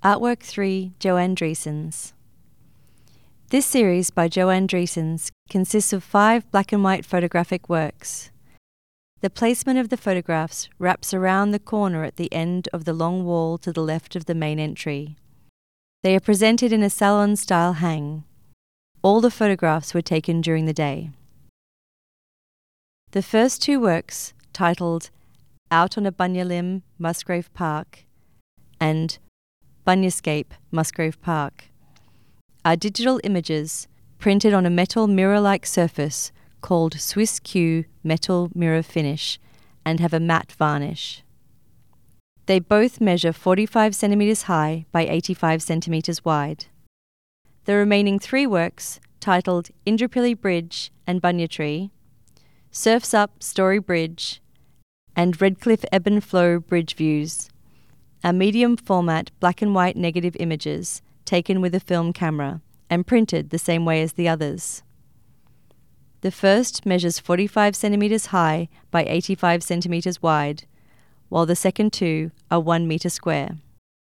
Artwork 3, Joanne Dreesens. This series by Joanne Dreesens consists of 5 black and white photographic works. The placement of the photographs wraps around the corner at the end of the long wall to the left of the main entry. They are presented in a salon-style hang. All the photographs were taken during the day. The first 2 works, titled Out on a Bunya Limb, Musgrave Park, and Bunyascape, Musgrave Park, are digital images printed on a metal mirror-like surface called Swiss Q Metal Mirror Finish and have a matte varnish. They both measure 45 centimeters high by 85 centimeters wide. The remaining 3 works, titled Indooroopilly Bridge and Bunya Tree, Surfs Up Story Bridge, and Redcliffe Ebb and Flow Bridge Views, are medium format black and white negative images taken with a film camera and printed the same way as the others. The first measures 45 centimeters high by 85 centimeters wide, while the second 2 are 1 meter square.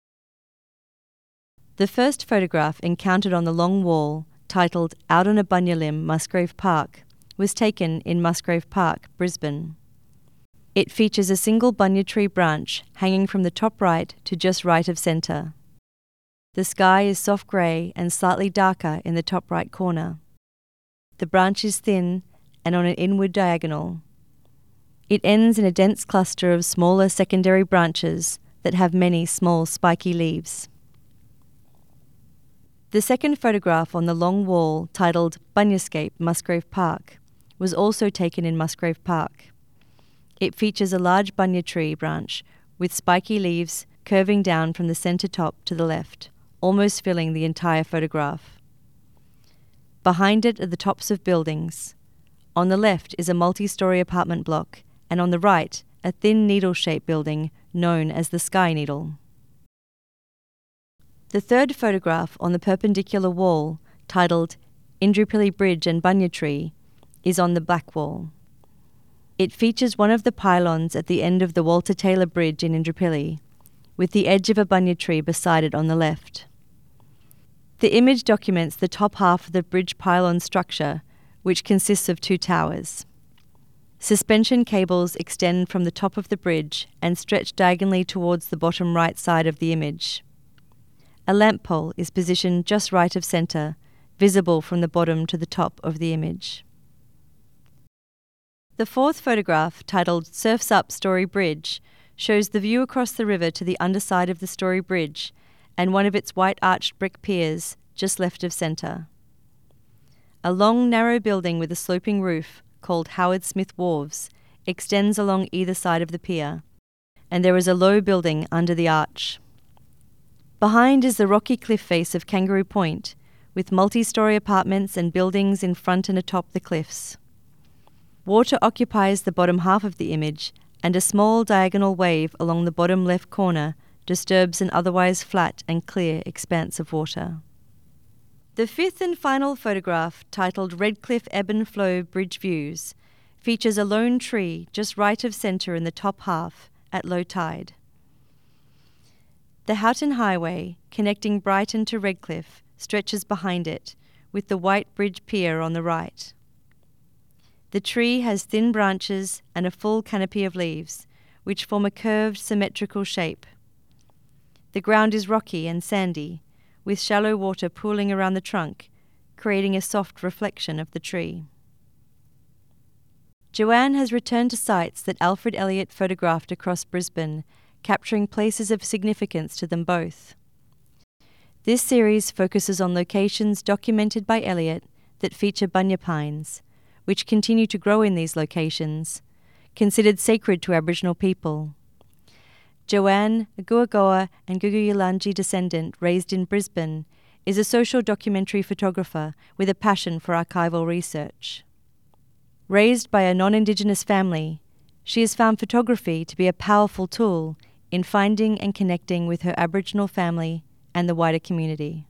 The first photograph encountered on the long wall, titled Out on a Bunya Limb, Musgrave Park, was taken in Musgrave Park, Brisbane. It features a single bunya tree branch hanging from the top right to just right of centre. The sky is soft grey and slightly darker in the top right corner. The branch is thin and on an inward diagonal. It ends in a dense cluster of smaller secondary branches that have many small spiky leaves. The second photograph on the long wall, titled Bunyascape, Musgrave Park, was also taken in Musgrave Park. It features a large bunya tree branch with spiky leaves curving down from the centre top to the left, almost filling the entire photograph. Behind it are the tops of buildings. On the left is a multi-storey apartment block, and on the right, a thin needle-shaped building known as the Sky Needle. The third photograph on the perpendicular wall, titled Indooroopilly Bridge and Bunya Tree, is on the black wall. It features one of the pylons at the end of the Walter Taylor Bridge in Indooroopilly, with the edge of a bunya tree beside it on the left. The image documents the top half of the bridge pylon structure, which consists of 2 towers. Suspension cables extend from the top of the bridge and stretch diagonally towards the bottom right side of the image. A lamp pole is positioned just right of centre, visible from the bottom to the top of the image. The fourth photograph, titled Surfs Up Story Bridge, shows the view across the river to the underside of the Story Bridge and one of its white arched brick piers just left of centre. A long narrow building with a sloping roof, called Howard Smith Wharves, extends along either side of the pier, and there is a low building under the arch. Behind is the rocky cliff face of Kangaroo Point, with multi-storey apartments and buildings in front and atop the cliffs. Water occupies the bottom half of the image, and a small diagonal wave along the bottom left corner disturbs an otherwise flat and clear expanse of water. The fifth and final photograph, titled Redcliffe Ebb and Flow Bridge Views, features a lone tree just right of centre in the top half at low tide. The Houghton Highway, connecting Brighton to Redcliffe, stretches behind it, with the White Bridge Pier on the right. The tree has thin branches and a full canopy of leaves, which form a curved, symmetrical shape. The ground is rocky and sandy, with shallow water pooling around the trunk, creating a soft reflection of the tree. Joanne has returned to sites that Alfred Elliott photographed across Brisbane, capturing places of significance to them both. This series focuses on locations documented by Elliott that feature bunya pines, which continue to grow in these locations, considered sacred to Aboriginal people. Joanne, a Guagoa and Guguyalanji descendant raised in Brisbane, is a social documentary photographer with a passion for archival research. Raised by a non-Indigenous family, she has found photography to be a powerful tool in finding and connecting with her Aboriginal family and the wider community.